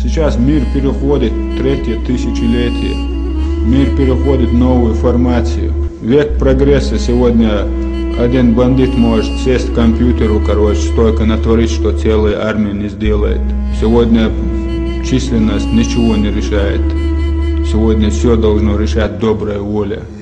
Сейчас мир переходит в третье тысячелетие. Мир переходит в новую формацию. Век прогресса. Сегодня один бандит может сесть к компьютеру, столько натворить, что целая армия не сделает. Сегодня численность ничего не решает. Сегодня все должно решать добрая воля.